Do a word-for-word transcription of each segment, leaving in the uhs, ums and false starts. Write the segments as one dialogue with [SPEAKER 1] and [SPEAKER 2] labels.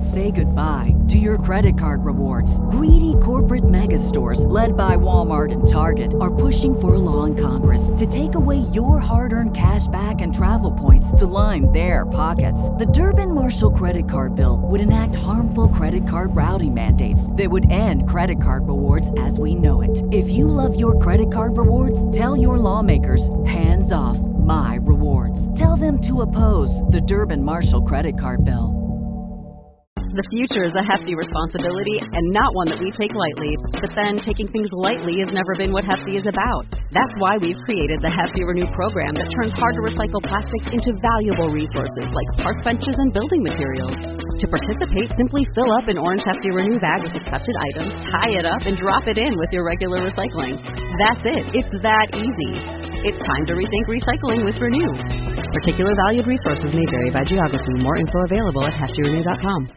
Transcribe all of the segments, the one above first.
[SPEAKER 1] Say goodbye to your credit card rewards. Greedy corporate mega stores, led by Walmart and Target, are pushing for a law in Congress to take away your hard-earned cash back and travel points to line their pockets. The Durbin-Marshall credit card bill would enact harmful credit card routing mandates that would end credit card rewards as we know it. If you love your credit card rewards, tell your lawmakers, hands off my rewards. Tell them to oppose the Durbin-Marshall credit card bill.
[SPEAKER 2] The future is a hefty responsibility and not one that we take lightly. But then, taking things lightly has never been what Hefty is about. That's why we've created the Hefty Renew program that turns hard-to-recycle plastics into valuable resources like park benches and building materials. To participate, simply fill up an orange Hefty Renew bag with accepted items, tie it up, and drop it in with your regular recycling. That's it. It's that easy. It's time to rethink recycling with Renew. Particular valued resources may vary by geography. More info available at hefty renew dot com.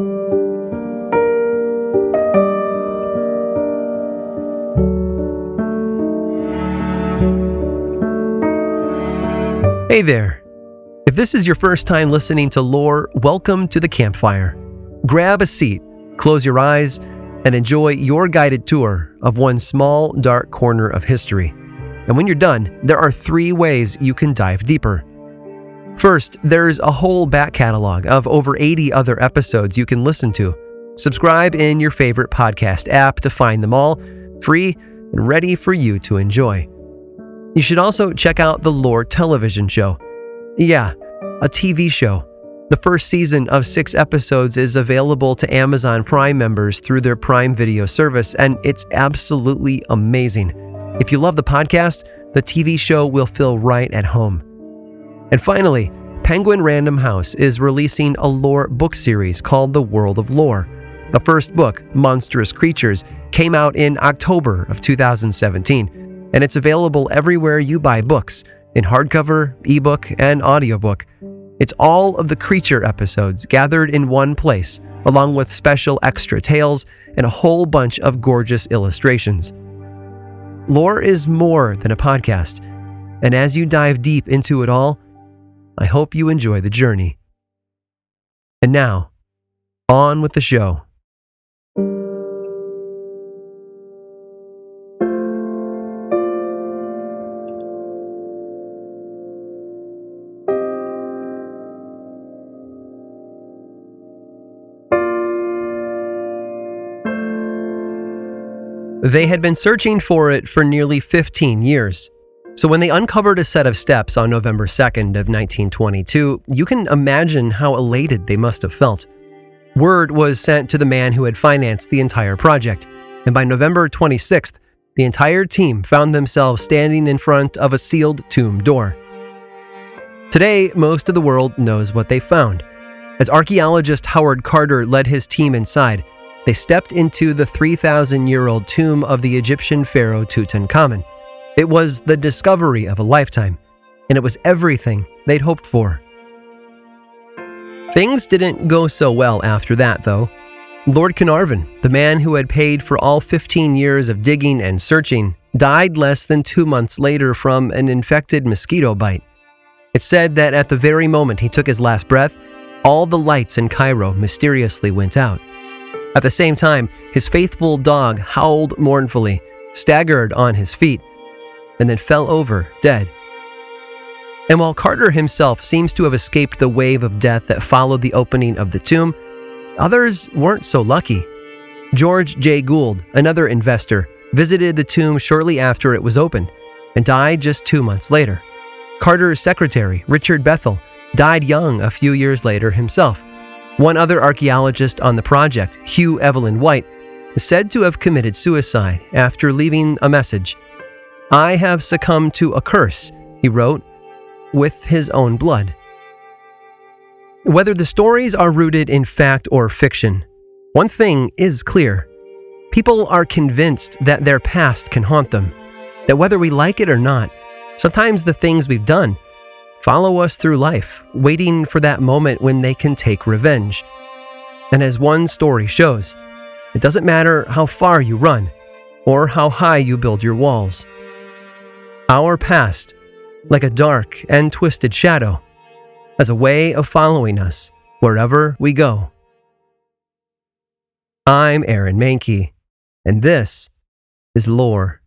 [SPEAKER 3] Hey there! If this is your first time listening to Lore, welcome to the campfire. Grab a seat, close your eyes, and enjoy your guided tour of one small, dark corner of history. And when you're done, there are three ways you can dive deeper. First, there's a whole back catalog of over eighty other episodes you can listen to. Subscribe in your favorite podcast app to find them all, free and ready for you to enjoy. You should also check out the Lore television show. Yeah, a T V show. The first season of six episodes is available to Amazon Prime members through their Prime Video service, and it's absolutely amazing. If you love the podcast, the T V show will feel right at home. And finally, Penguin Random House is releasing a lore book series called The World of Lore. The first book, Monstrous Creatures, came out in October of two thousand seventeen, and it's available everywhere you buy books, in hardcover, ebook, and audiobook. It's all of the creature episodes gathered in one place, along with special extra tales and a whole bunch of gorgeous illustrations. Lore is more than a podcast, and as you dive deep into it all, I hope you enjoy the journey. And now, on with the show. They had been searching for it for nearly fifteen years. So when they uncovered a set of steps on November second of nineteen twenty-two, you can imagine how elated they must have felt. Word was sent to the man who had financed the entire project, and by November twenty-sixth, the entire team found themselves standing in front of a sealed tomb door. Today, most of the world knows what they found. As archaeologist Howard Carter led his team inside, they stepped into the three thousand year old tomb of the Egyptian pharaoh Tutankhamun. It was the discovery of a lifetime, and it was everything they'd hoped for. Things didn't go so well after that, though. Lord Carnarvon, the man who had paid for all fifteen years of digging and searching, died less than two months later from an infected mosquito bite. It's said that at the very moment he took his last breath, all the lights in Cairo mysteriously went out. At the same time, his faithful dog howled mournfully, staggered on his feet, and then fell over dead. And while Carter himself seems to have escaped the wave of death that followed the opening of the tomb, others weren't so lucky. George J. Gould, another investor, visited the tomb shortly after it was opened and died just two months later. Carter's secretary, Richard Bethel, died young a few years later himself. One other archaeologist on the project, Hugh Evelyn White, is said to have committed suicide after leaving a message. "I have succumbed to a curse," he wrote, with his own blood. Whether the stories are rooted in fact or fiction, one thing is clear. People are convinced that their past can haunt them, that whether we like it or not, sometimes the things we've done follow us through life, waiting for that moment when they can take revenge. And as one story shows, it doesn't matter how far you run or how high you build your walls. Our past, like a dark and twisted shadow, has a way of following us wherever we go. I'm Aaron Mahnke, and this is Lore.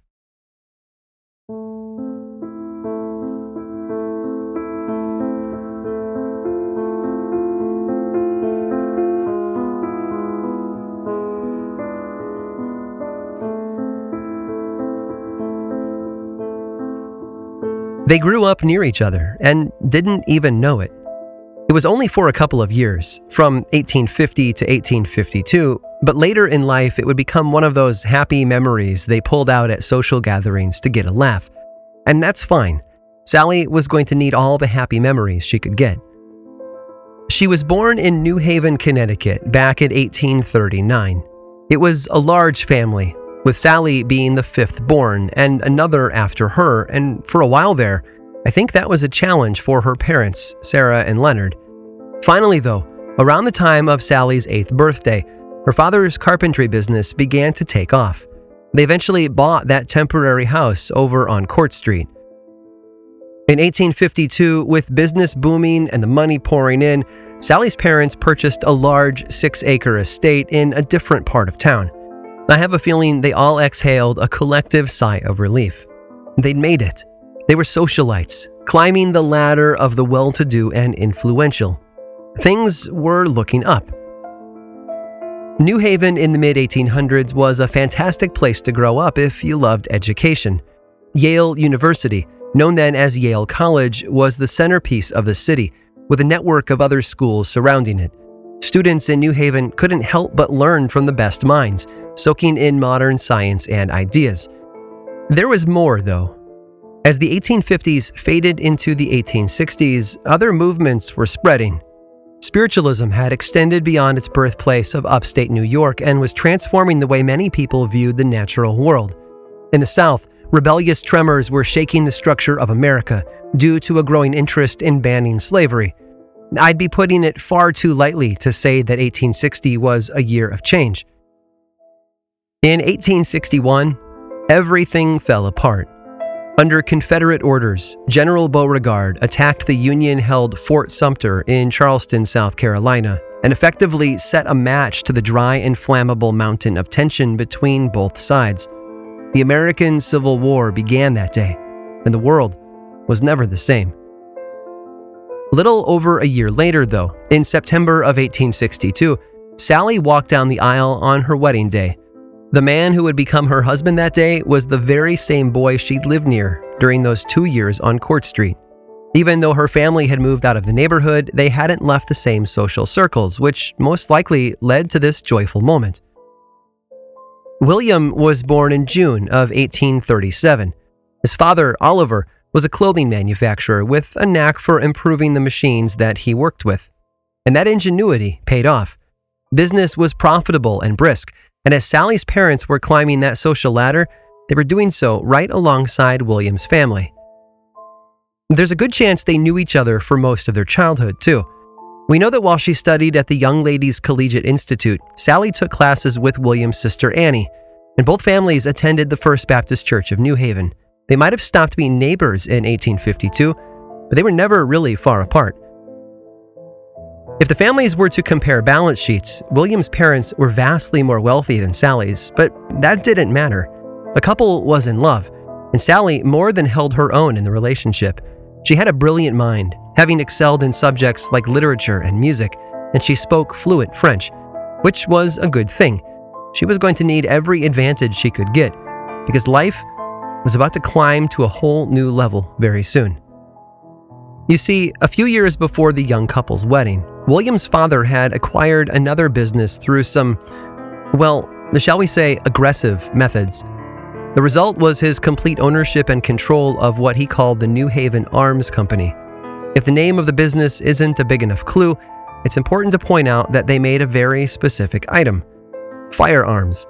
[SPEAKER 3] They grew up near each other and didn't even know it. It was only for a couple of years, from eighteen fifty to eighteen fifty-two, but later in life it would become one of those happy memories they pulled out at social gatherings to get a laugh. And that's fine. Sally was going to need all the happy memories she could get. She was born in New Haven, Connecticut, back in eighteen thirty-nine. It was a large family, with Sally being the fifth born and another after her, and for a while there, I think that was a challenge for her parents, Sarah and Leonard. Finally, though, around the time of Sally's eighth birthday, her father's carpentry business began to take off. They eventually bought that temporary house over on Court Street. In eighteen fifty-two, with business booming and the money pouring in, Sally's parents purchased a large six-acre estate in a different part of town. I have a feeling they all exhaled a collective sigh of relief. They'd made it. They were socialites, climbing the ladder of the well-to-do and influential. Things were looking up. New Haven in the mid eighteen hundreds was a fantastic place to grow up if you loved education. Yale University, known then as Yale College, was the centerpiece of the city, with a network of other schools surrounding it. Students in New Haven couldn't help but learn from the best minds, soaking in modern science and ideas. There was more, though. As the eighteen fifties faded into the eighteen sixties, other movements were spreading. Spiritualism had extended beyond its birthplace of upstate New York and was transforming the way many people viewed the natural world. In the South, rebellious tremors were shaking the structure of America due to a growing interest in banning slavery. I'd be putting it far too lightly to say that eighteen sixty was a year of change. In eighteen sixty-one, everything fell apart. Under Confederate orders, General Beauregard attacked the Union-held Fort Sumter in Charleston, South Carolina, and effectively set a match to the dry and flammable mountain of tension between both sides. The American Civil War began that day, and the world was never the same. A little over a year later, though, in September of eighteen sixty-two, Sally walked down the aisle on her wedding day. The man who would become her husband that day was the very same boy she'd lived near during those two years on Court Street. Even though her family had moved out of the neighborhood, they hadn't left the same social circles, which most likely led to this joyful moment. William was born in June of eighteen thirty-seven. His father, Oliver, was a clothing manufacturer with a knack for improving the machines that he worked with. And that ingenuity paid off. Business was profitable and brisk, and as Sally's parents were climbing that social ladder, they were doing so right alongside William's family. There's a good chance they knew each other for most of their childhood, too. We know that while she studied at the Young Ladies Collegiate Institute, Sally took classes with William's sister Annie, and both families attended the First Baptist Church of New Haven. They might have stopped being neighbors in eighteen fifty-two, but they were never really far apart. If the families were to compare balance sheets, William's parents were vastly more wealthy than Sally's, but that didn't matter. The couple was in love, and Sally more than held her own in the relationship. She had a brilliant mind, having excelled in subjects like literature and music, and she spoke fluent French, which was a good thing. She was going to need every advantage she could get, because life was about to climb to a whole new level very soon. You see, a few years before the young couple's wedding, William's father had acquired another business through some, well, shall we say, aggressive methods. The result was his complete ownership and control of what he called the New Haven Arms Company. If the name of the business isn't a big enough clue, it's important to point out that they made a very specific item: firearms.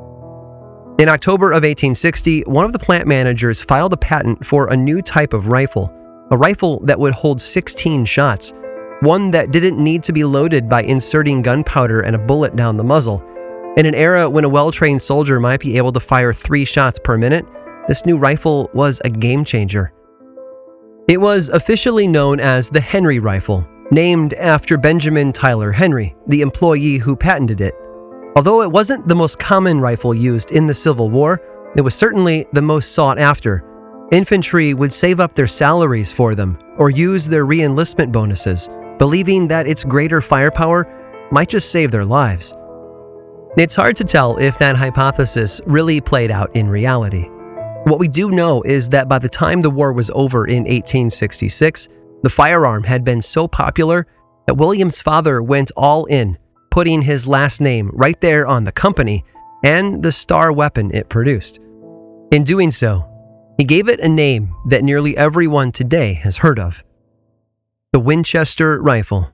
[SPEAKER 3] In October of eighteen sixty, one of the plant managers filed a patent for a new type of rifle, a rifle that would hold sixteen shots, one that didn't need to be loaded by inserting gunpowder and a bullet down the muzzle. In an era when a well-trained soldier might be able to fire three shots per minute, this new rifle was a game changer. It was officially known as the Henry rifle, named after Benjamin Tyler Henry, the employee who patented it. Although it wasn't the most common rifle used in the Civil War, it was certainly the most sought after. Infantry would save up their salaries for them or use their re-enlistment bonuses, believing that its greater firepower might just save their lives. It's hard to tell if that hypothesis really played out in reality. What we do know is that by the time the war was over in eighteen sixty-six, the firearm had been so popular that William's father went all in, putting his last name right there on the company and the star weapon it produced. In doing so, he gave it a name that nearly everyone today has heard of: the Winchester rifle.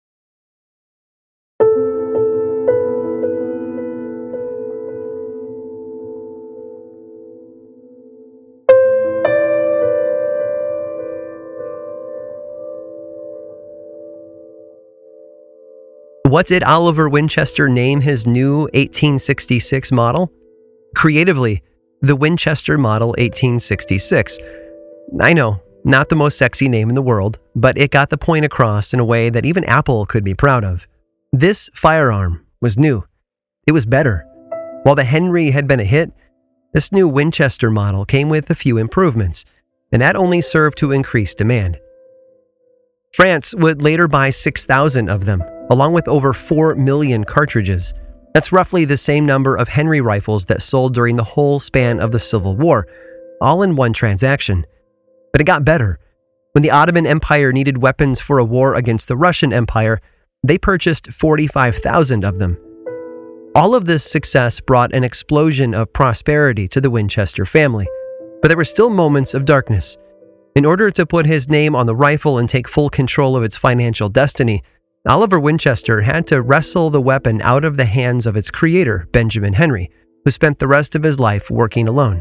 [SPEAKER 3] What did Oliver Winchester name his new eighteen sixty-six model? Creatively, the Winchester Model eighteen sixty-six. I know, not the most sexy name in the world, but it got the point across in a way that even Apple could be proud of. This firearm was new. It was better. While the Henry had been a hit, this new Winchester model came with a few improvements, and that only served to increase demand. France would later buy six thousand of them, along with over four million cartridges. That's roughly the same number of Henry rifles that sold during the whole span of the Civil War, all in one transaction. But it got better. When the Ottoman Empire needed weapons for a war against the Russian Empire, they purchased forty-five thousand of them. All of this success brought an explosion of prosperity to the Winchester family, but there were still moments of darkness. In order to put his name on the rifle and take full control of its financial destiny, Oliver Winchester had to wrestle the weapon out of the hands of its creator, Benjamin Henry, who spent the rest of his life working alone.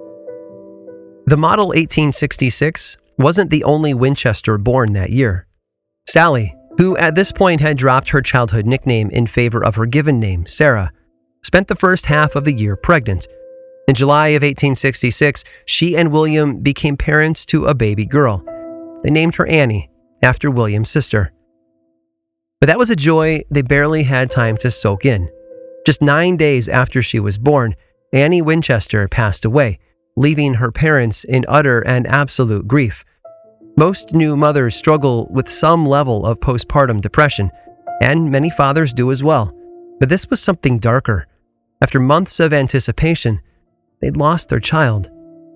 [SPEAKER 3] The Model eighteen sixty-six wasn't the only Winchester born that year. Sally, who at this point had dropped her childhood nickname in favor of her given name, Sarah, spent the first half of the year pregnant. In July of eighteen sixty-six, she and William became parents to a baby girl. They named her Annie, after William's sister. But that was a joy they barely had time to soak in. Just nine days after she was born, Annie Winchester passed away, leaving her parents in utter and absolute grief. Most new mothers struggle with some level of postpartum depression, and many fathers do as well. But this was something darker. After months of anticipation, they'd lost their child.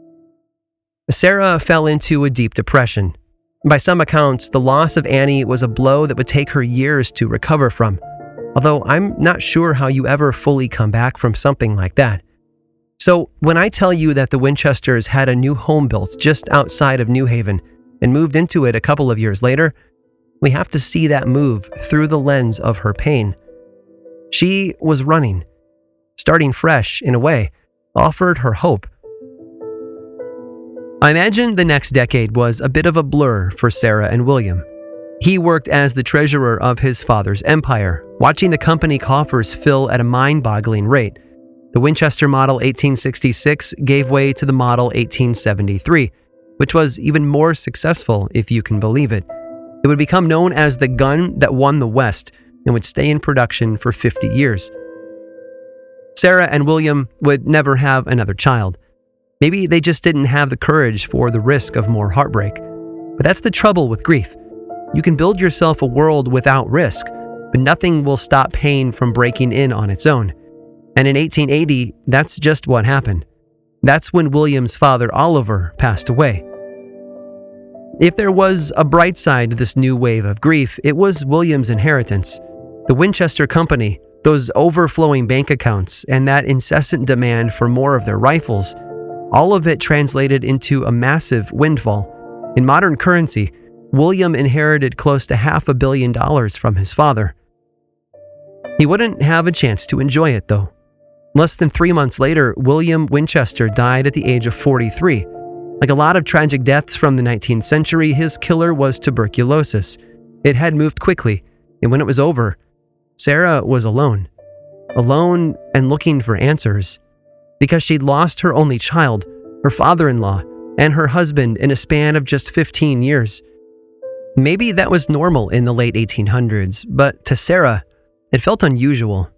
[SPEAKER 3] Sarah fell into a deep depression. By some accounts, the loss of Annie was a blow that would take her years to recover from, although I'm not sure how you ever fully come back from something like that. So when I tell you that the Winchesters had a new home built just outside of New Haven and moved into it a couple of years later, we have to see that move through the lens of her pain. She was running. Starting fresh, in a way, offered her hope. I imagine the next decade was a bit of a blur for Sarah and William. He worked as the treasurer of his father's empire, watching the company coffers fill at a mind-boggling rate. The Winchester Model eighteen sixty-six gave way to the Model eighteen seventy-three, which was even more successful, if you can believe it. It would become known as the gun that won the West and would stay in production for fifty years. Sarah and William would never have another child. Maybe they just didn't have the courage for the risk of more heartbreak. But that's the trouble with grief. You can build yourself a world without risk, but nothing will stop pain from breaking in on its own. And in eighteen eighty, that's just what happened. That's when William's father, Oliver, passed away. If there was a bright side to this new wave of grief, it was William's inheritance. The Winchester Company, those overflowing bank accounts, and that incessant demand for more of their rifles, all of it translated into a massive windfall. In modern currency, William inherited close to half a billion dollars from his father. He wouldn't have a chance to enjoy it, though. Less than three months later, William Winchester died at the age of forty-three. Like a lot of tragic deaths from the nineteenth century, his killer was tuberculosis. It had moved quickly, and when it was over, Sarah was alone. Alone and looking for answers. Because she'd lost her only child, her father-in-law, and her husband in a span of just fifteen years. Maybe that was normal in the late eighteen hundreds, but to Sarah, it felt unusual.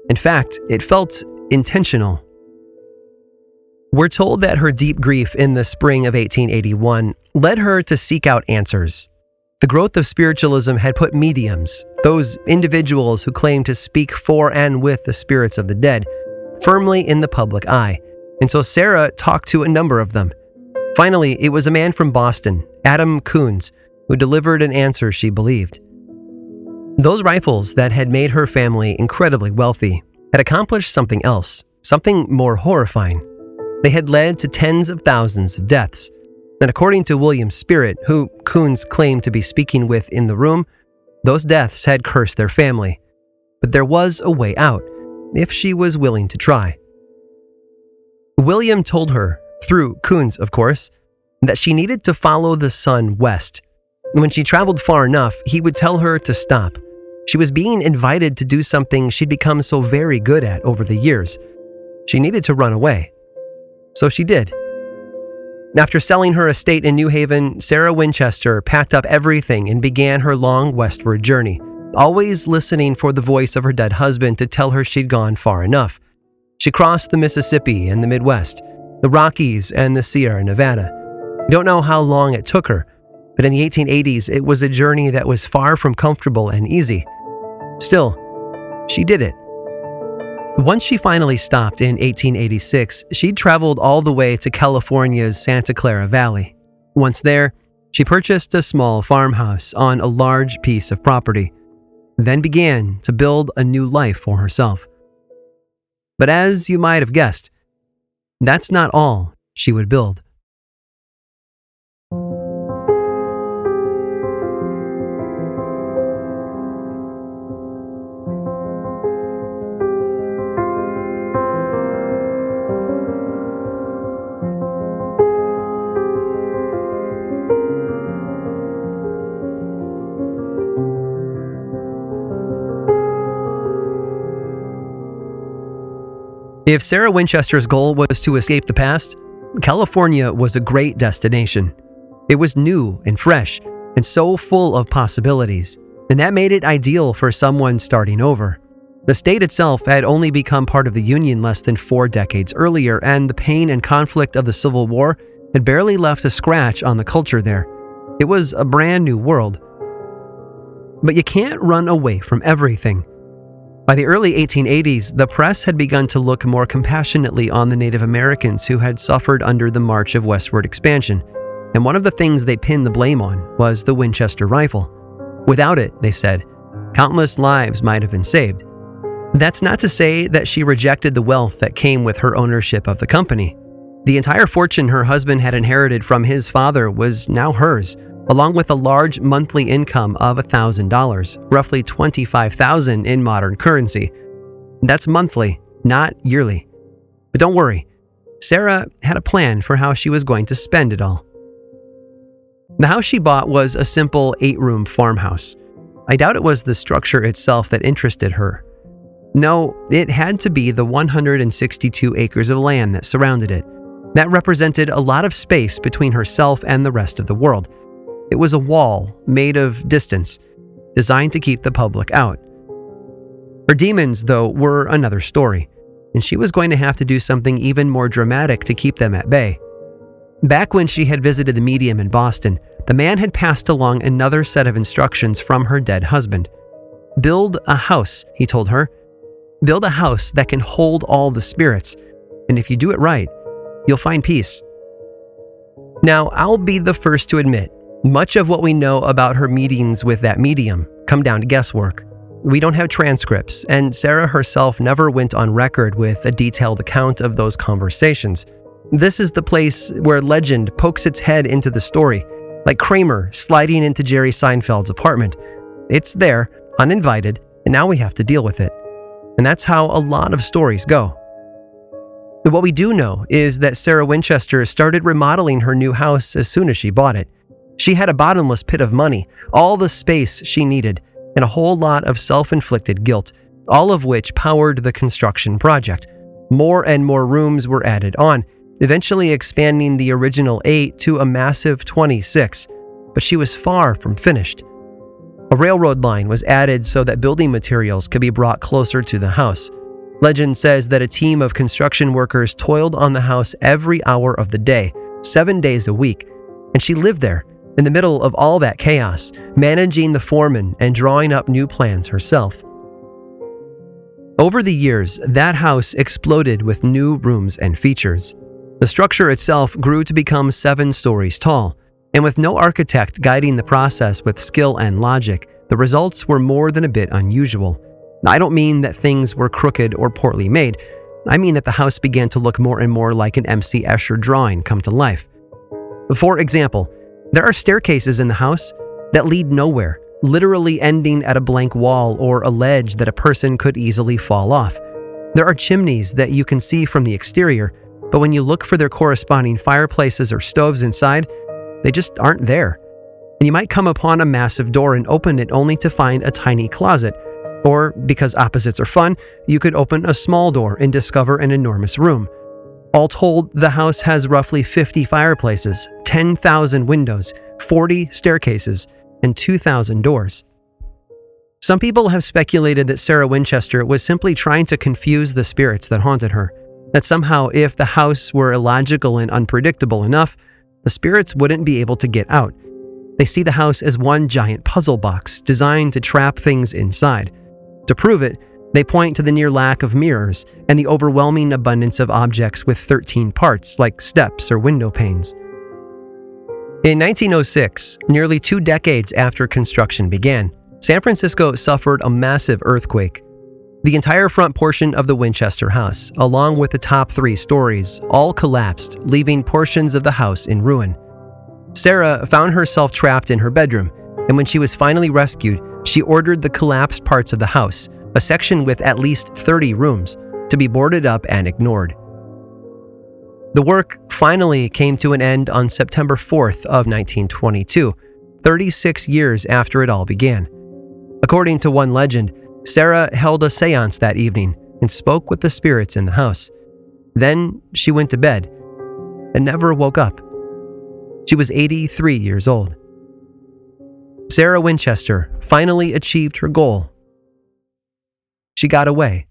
[SPEAKER 3] In fact, it felt intentional. We're told that her deep grief in the spring of eighteen eighty-one led her to seek out answers. The growth of spiritualism had put mediums, those individuals who claim to speak for and with the spirits of the dead, firmly in the public eye, and so Sarah talked to a number of them. Finally, it was a man from Boston, Adam Coons, who delivered an answer she believed. Those rifles that had made her family incredibly wealthy had accomplished something else, something more horrifying. They had led to tens of thousands of deaths. And according to William Spirit, who Coons claimed to be speaking with in the room, those deaths had cursed their family. But there was a way out, if she was willing to try. William told her, through Coons of course, that she needed to follow the sun west. When she traveled far enough, he would tell her to stop. She was being invited to do something she'd become so very good at over the years. She needed to run away. So she did. After selling her estate in New Haven, Sarah Winchester packed up everything and began her long westward journey, always listening for the voice of her dead husband to tell her she'd gone far enough. She crossed the Mississippi and the Midwest, the Rockies and the Sierra Nevada. We don't know how long it took her, but in the eighteen eighties, it was a journey that was far from comfortable and easy. Still, she did it. Once she finally stopped in eighteen eighty-six, she'd traveled all the way to California's Santa Clara Valley. Once there, she purchased a small farmhouse on a large piece of property, then began to build a new life for herself. But as you might have guessed, that's not all she would build. If Sarah Winchester's goal was to escape the past, California was a great destination. It was new and fresh and so full of possibilities, and that made it ideal for someone starting over. The state itself had only become part of the Union less than four decades earlier, and the pain and conflict of the Civil War had barely left a scratch on the culture there. It was a brand new world. But you can't run away from everything. By the early eighteen eighties, the press had begun to look more compassionately on the Native Americans who had suffered under the march of westward expansion, and one of the things they pinned the blame on was the Winchester rifle. Without it, they said, countless lives might have been saved. That's not to say that she rejected the wealth that came with her ownership of the company. The entire fortune her husband had inherited from his father was now hers, along with a large monthly income of one thousand dollars, roughly twenty-five thousand dollars in modern currency. That's monthly, not yearly. But don't worry, Sarah had a plan for how she was going to spend it all. The house she bought was a simple eight-room farmhouse. I doubt it was the structure itself that interested her. No, it had to be the one hundred sixty-two acres of land that surrounded it. That represented a lot of space between herself and the rest of the world. It was a wall made of distance, designed to keep the public out. Her demons, though, were another story, and she was going to have to do something even more dramatic to keep them at bay. Back when she had visited the medium in Boston, the man had passed along another set of instructions from her dead husband. Build a house, he told her. Build a house that can hold all the spirits, and if you do it right, you'll find peace. Now, I'll be the first to admit, much of what we know about her meetings with that medium come down to guesswork. We don't have transcripts, and Sarah herself never went on record with a detailed account of those conversations. This is the place where legend pokes its head into the story, like Kramer sliding into Jerry Seinfeld's apartment. It's there, uninvited, and now we have to deal with it. And that's how a lot of stories go. But what we do know is that Sarah Winchester started remodeling her new house as soon as she bought it. She had a bottomless pit of money, all the space she needed, and a whole lot of self-inflicted guilt, all of which powered the construction project. More and more rooms were added on, eventually expanding the original eight to a massive twenty-six, but she was far from finished. A railroad line was added so that building materials could be brought closer to the house. Legend says that a team of construction workers toiled on the house every hour of the day, seven days a week, and she lived there, in the middle of all that chaos, managing the foreman and drawing up new plans herself. Over the years, that house exploded with new rooms and features. The structure itself grew to become seven stories tall, and with no architect guiding the process with skill and logic, the results were more than a bit unusual. I don't mean that things were crooked or poorly made. I mean that the house began to look more and more like an M C Escher drawing come to life. For example, there are staircases in the house that lead nowhere, literally ending at a blank wall or a ledge that a person could easily fall off. There are chimneys that you can see from the exterior, but when you look for their corresponding fireplaces or stoves inside, they just aren't there. And you might come upon a massive door and open it only to find a tiny closet. Or, because opposites are fun, you could open a small door and discover an enormous room. All told, the house has roughly fifty fireplaces, ten thousand windows, forty staircases, and two thousand doors. Some people have speculated that Sarah Winchester was simply trying to confuse the spirits that haunted her, that somehow if the house were illogical and unpredictable enough, the spirits wouldn't be able to get out. They see the house as one giant puzzle box designed to trap things inside. To prove it, they point to the near lack of mirrors and the overwhelming abundance of objects with thirteen parts, like steps or window panes. In nineteen oh six, nearly two decades after construction began, San Francisco suffered a massive earthquake. The entire front portion of the Winchester house, along with the top three stories, all collapsed, leaving portions of the house in ruin. Sarah found herself trapped in her bedroom, and when she was finally rescued, she ordered the collapsed parts of the house, a section with at least thirty rooms, to be boarded up and ignored. The work finally came to an end on September fourth of nineteen twenty-two, thirty-six years after it all began. According to one legend, Sarah held a seance that evening and spoke with the spirits in the house. Then she went to bed and never woke up. She was eighty-three years old. Sarah Winchester finally achieved her goal. She got away.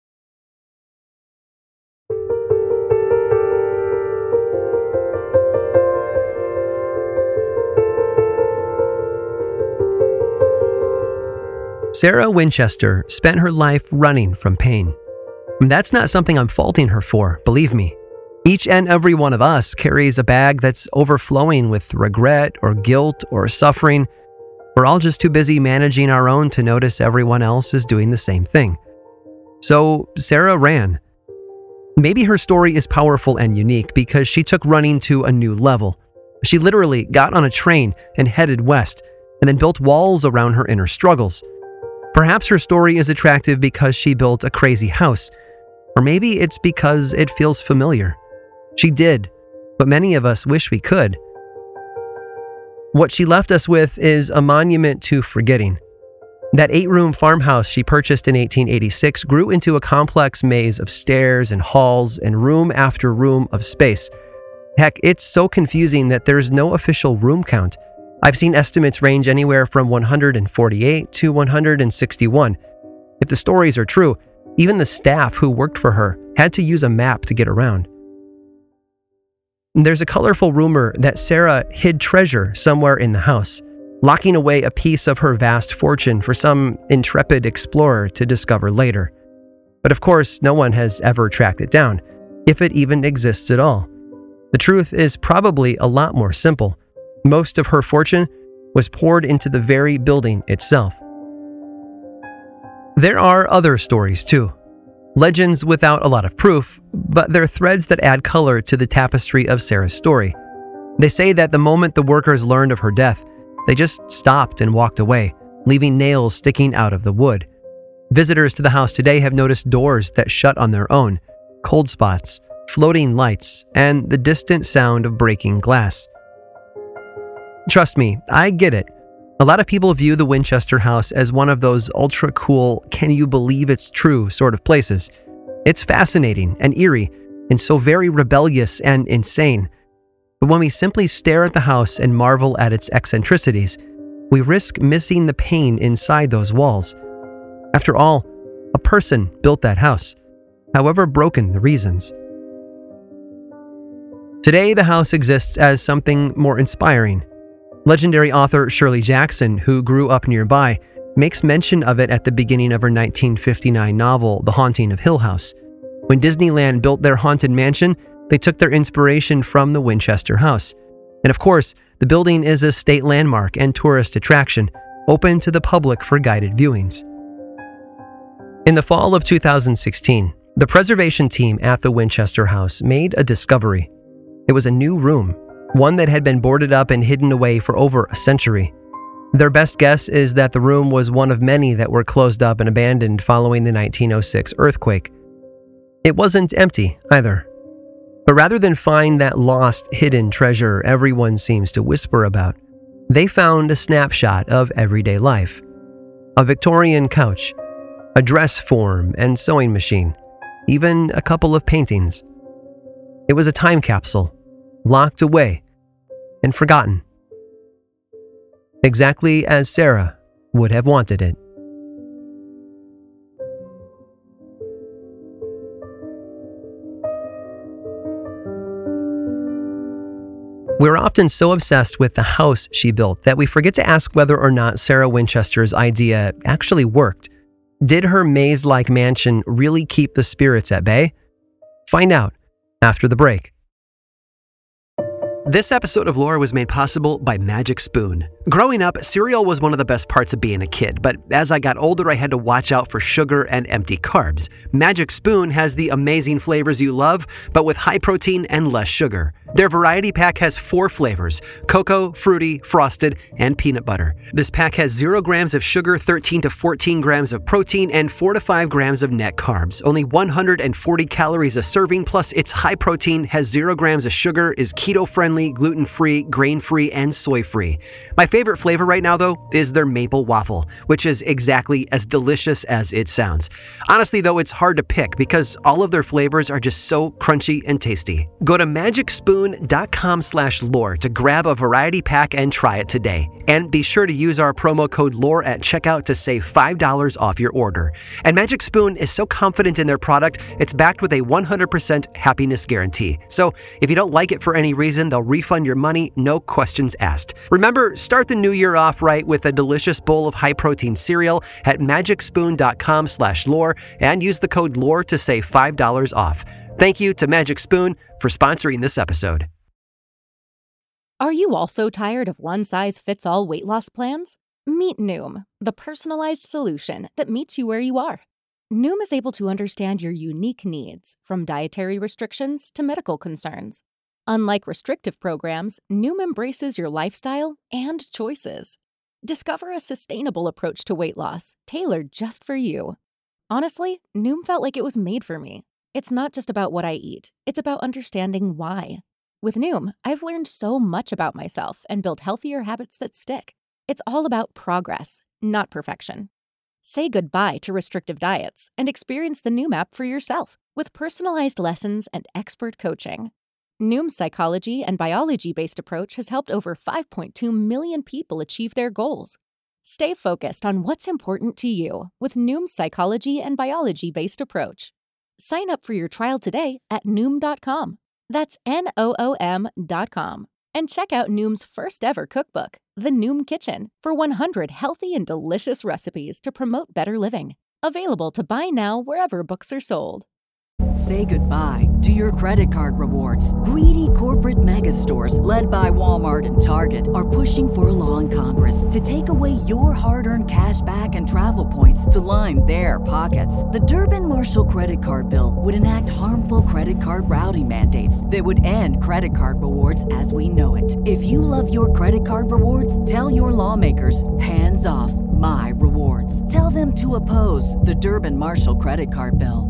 [SPEAKER 3] Sarah Winchester spent her life running from pain. That's not something I'm faulting her for, believe me. Each and every one of us carries a bag that's overflowing with regret or guilt or suffering. We're all just too busy managing our own to notice everyone else is doing the same thing. So Sarah ran. Maybe her story is powerful and unique because she took running to a new level. She literally got on a train and headed west, and then built walls around her inner struggles. Perhaps her story is attractive because she built a crazy house, or maybe it's because it feels familiar. She did, but many of us wish we could. What she left us with is a monument to forgetting. That eight-room farmhouse she purchased in eighteen eighty-six grew into a complex maze of stairs and halls and room after room of space. Heck, it's so confusing that there's no official room count. I've seen estimates range anywhere from one hundred forty-eight to one hundred sixty-one. If the stories are true, even the staff who worked for her had to use a map to get around. There's a colorful rumor that Sarah hid treasure somewhere in the house, locking away a piece of her vast fortune for some intrepid explorer to discover later. But of course, no one has ever tracked it down, if it even exists at all. The truth is probably a lot more simple. Most of her fortune was poured into the very building itself. There are other stories too. Legends without a lot of proof, but they're threads that add color to the tapestry of Sarah's story. They say that the moment the workers learned of her death, they just stopped and walked away, leaving nails sticking out of the wood. Visitors to the house today have noticed doors that shut on their own, cold spots, floating lights, and the distant sound of breaking glass. Trust me, I get it. A lot of people view the Winchester house as one of those ultra cool, can you believe it's true sort of places. It's fascinating and eerie, and so very rebellious and insane. But when we simply stare at the house and marvel at its eccentricities, we risk missing the pain inside those walls. After all, a person built that house, however broken the reasons. Today, the house exists as something more inspiring. Legendary author Shirley Jackson, who grew up nearby, makes mention of it at the beginning of her nineteen fifty-nine novel, The Haunting of Hill House. When Disneyland built their haunted mansion, they took their inspiration from the Winchester House. And of course, the building is a state landmark and tourist attraction, open to the public for guided viewings. In the fall of two thousand sixteen, the preservation team at the Winchester House made a discovery. It was a new room, one that had been boarded up and hidden away for over a century. Their best guess is that the room was one of many that were closed up and abandoned following the nineteen oh six earthquake. It wasn't empty either. But rather than find that lost, hidden treasure everyone seems to whisper about, they found a snapshot of everyday life. A Victorian couch, a dress form and sewing machine, even a couple of paintings. It was a time capsule, locked away and forgotten. Exactly as Sarah would have wanted it. We're often so obsessed with the house she built that we forget to ask whether or not Sarah Winchester's idea actually worked. Did her maze-like mansion really keep the spirits at bay? Find out after the break. This episode of Lore was made possible by Magic Spoon. Growing up, cereal was one of the best parts of being a kid, but as I got older, I had to watch out for sugar and empty carbs. Magic Spoon has the amazing flavors you love, but with high protein and less sugar. Their variety pack has four flavors: cocoa, fruity, frosted, and peanut butter. This pack has zero grams of sugar, thirteen to fourteen grams of protein, and four to five grams of net carbs. Only one hundred forty calories a serving, plus it's high protein, has zero grams of sugar, is keto-friendly, gluten-free, grain-free, and soy-free. My favorite flavor right now, though, is their maple waffle, which is exactly as delicious as it sounds. Honestly, though, it's hard to pick because all of their flavors are just so crunchy and tasty. Go to magic spoon dot com slash lore to grab a variety pack and try it today. And be sure to use our promo code LORE at checkout to save five dollars off your order. And Magic Spoon is so confident in their product, it's backed with a one hundred percent happiness guarantee. So if you don't like it for any reason, they'll refund your money, no questions asked. Remember, start the new year off right with a delicious bowl of high-protein cereal at magic spoon dot com slash lore and use the code LORE to save five dollars off. Thank you to Magic Spoon for sponsoring this episode.
[SPEAKER 4] Are you also tired of one-size-fits-all weight loss plans? Meet Noom, the personalized solution that meets you where you are. Noom is able to understand your unique needs, from dietary restrictions to medical concerns. Unlike restrictive programs, Noom embraces your lifestyle and choices. Discover a sustainable approach to weight loss, tailored just for you. Honestly, Noom felt like it was made for me. It's not just about what I eat, it's about understanding why. With Noom, I've learned so much about myself and built healthier habits that stick. It's all about progress, not perfection. Say goodbye to restrictive diets and experience the Noom app for yourself with personalized lessons and expert coaching. Noom's psychology and biology-based approach has helped over five point two million people achieve their goals. Stay focused on what's important to you with Noom's psychology and biology-based approach. Sign up for your trial today at noom dot com. That's N O O M dot com. And check out Noom's first ever cookbook, The Noom Kitchen, for one hundred healthy and delicious recipes to promote better living. Available to buy now wherever books are sold.
[SPEAKER 1] Say goodbye to your credit card rewards. Greedy corporate mega stores, led by Walmart and Target, are pushing for a law in Congress to take away your hard-earned cash back and travel points to line their pockets. The Durbin-Marshall credit card bill would enact harmful credit card routing mandates that would end credit card rewards as we know it. If you love your credit card rewards, tell your lawmakers, hands off my rewards. Tell them to oppose the Durbin-Marshall credit card bill.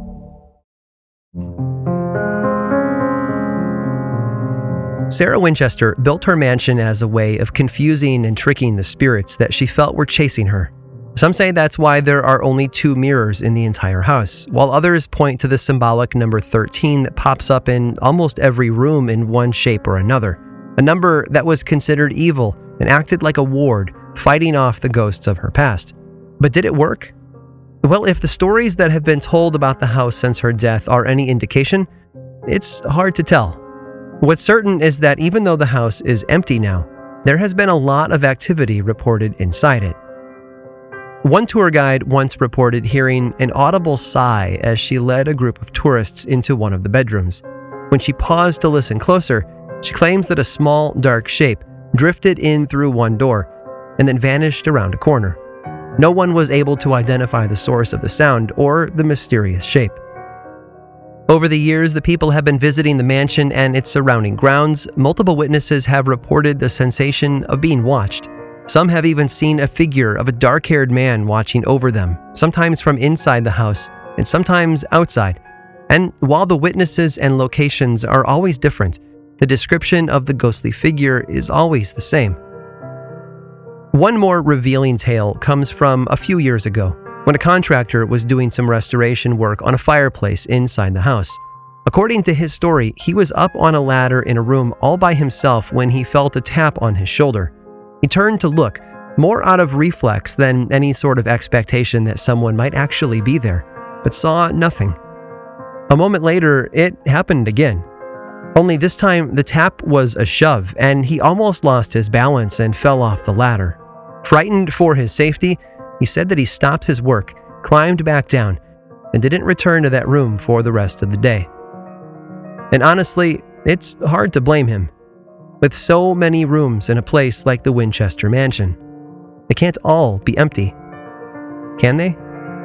[SPEAKER 3] Sarah Winchester built her mansion as a way of confusing and tricking the spirits that she felt were chasing her. Some say that's why there are only two mirrors in the entire house, while others point to the symbolic number thirteen that pops up in almost every room in one shape or another, a number that was considered evil and acted like a ward, fighting off the ghosts of her past. But did it work? Well, if the stories that have been told about the house since her death are any indication, it's hard to tell. What's certain is that even though the house is empty now, there has been a lot of activity reported inside it. One tour guide once reported hearing an audible sigh as she led a group of tourists into one of the bedrooms. When she paused to listen closer, she claims that a small, dark shape drifted in through one door and then vanished around a corner. No one was able to identify the source of the sound or the mysterious shape. Over the years, the people have been visiting the mansion and its surrounding grounds. Multiple witnesses have reported the sensation of being watched. Some have even seen a figure of a dark-haired man watching over them, sometimes from inside the house and sometimes outside. And while the witnesses and locations are always different, the description of the ghostly figure is always the same. One more revealing tale comes from a few years ago, when a contractor was doing some restoration work on a fireplace inside the house. According to his story, he was up on a ladder in a room all by himself when he felt a tap on his shoulder. He turned to look, more out of reflex than any sort of expectation that someone might actually be there, but saw nothing. A moment later, it happened again. Only this time, the tap was a shove, and he almost lost his balance and fell off the ladder. Frightened for his safety, he said that he stopped his work, climbed back down, and didn't return to that room for the rest of the day. And honestly, it's hard to blame him. With so many rooms in a place like the Winchester Mansion, they can't all be empty, can they?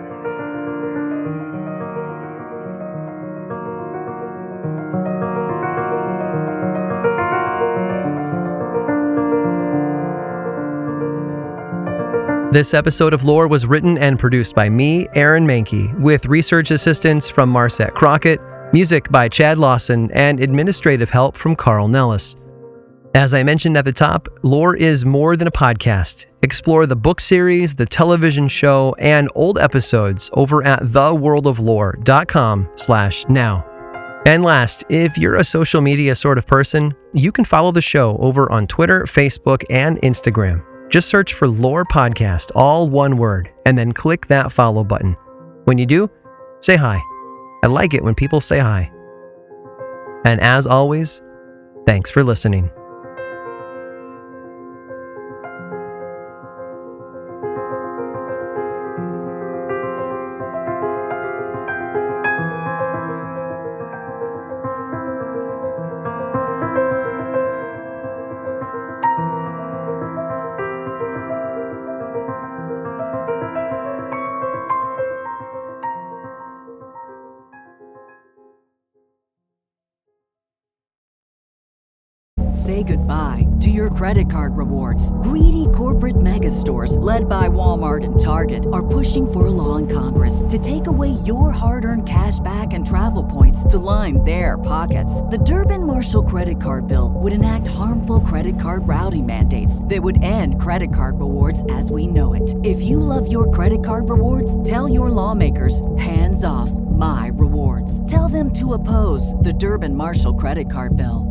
[SPEAKER 3] This episode of Lore was written and produced by me, Aaron Mahnke, with research assistance from Marset Crockett, music by Chad Lawson, and administrative help from Carl Nellis. As I mentioned at the top, Lore is more than a podcast. Explore the book series, the television show, and old episodes over at theworldoflore.com slash now. And last, if you're a social media sort of person, you can follow the show over on Twitter, Facebook, and Instagram. Just search for Lore Podcast, all one word, and then click that follow button. When you do, say hi. I like it when people say hi. And as always, thanks for listening.
[SPEAKER 1] Say goodbye to your credit card rewards. Greedy corporate mega stores, led by Walmart and Target, are pushing for a law in Congress to take away your hard-earned cash back and travel points to line their pockets. The Durbin-Marshall credit card bill would enact harmful credit card routing mandates that would end credit card rewards as we know it. If you love your credit card rewards, tell your lawmakers, hands off my rewards. Tell them to oppose the Durbin-Marshall credit card bill.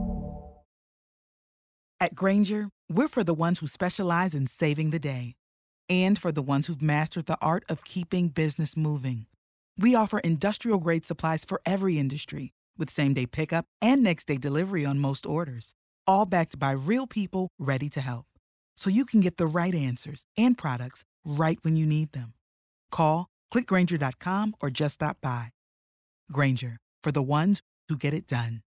[SPEAKER 5] At Grainger, we're for the ones who specialize in saving the day and for the ones who've mastered the art of keeping business moving. We offer industrial-grade supplies for every industry with same-day pickup and next-day delivery on most orders, all backed by real people ready to help. So you can get the right answers and products right when you need them. Call, click Grainger dot com, or just stop by. Grainger, for the ones who get it done.